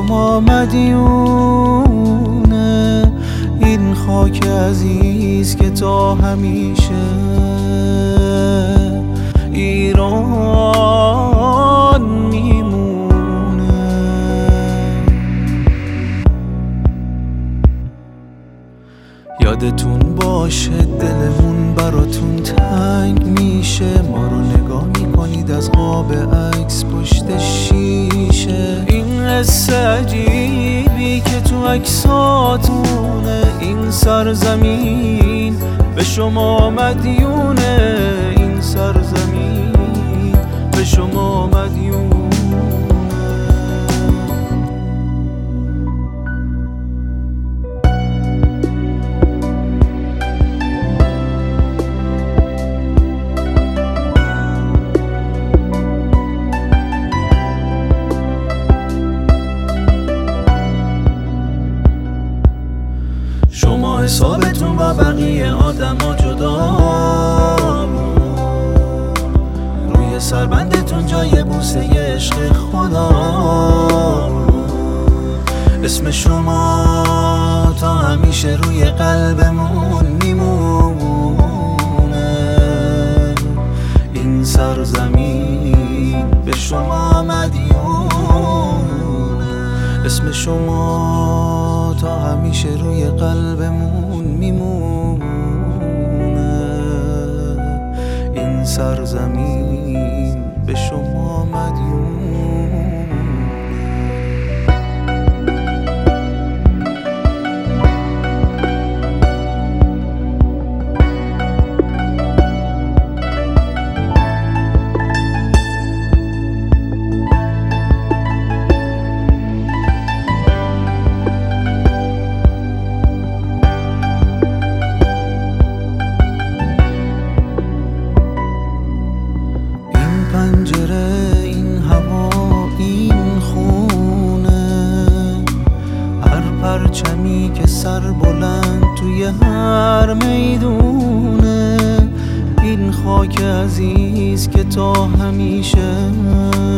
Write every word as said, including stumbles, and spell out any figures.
شما مدیونه، این خاک عزیز که تا همیشه ایران میمونه. یادتون باشه دلمون براتون تنگ میشه، ما رو نگاه میکنید از قاب عکس پشت شیشه. این حس عجیبی که تو عکساتونه، این سرزمین به شما مدیونه، این سرزمین به شما مدیونه. شما حسابتون با بقیه آدم ها جدا، روی سربندتون جای بوسه عشق خدا. اسم شما تا همیشه روی قلبمون میمونه، این سرزمین به شما مدیونه. اسم شما تا همیشه روی قلبمون میمونه، این سرزمین به شما مدیونه. پنجره، این هوا، این خونه، هر پرچمی که سر بلند توی هر میدونه، این خاک عزیز که تا همیشه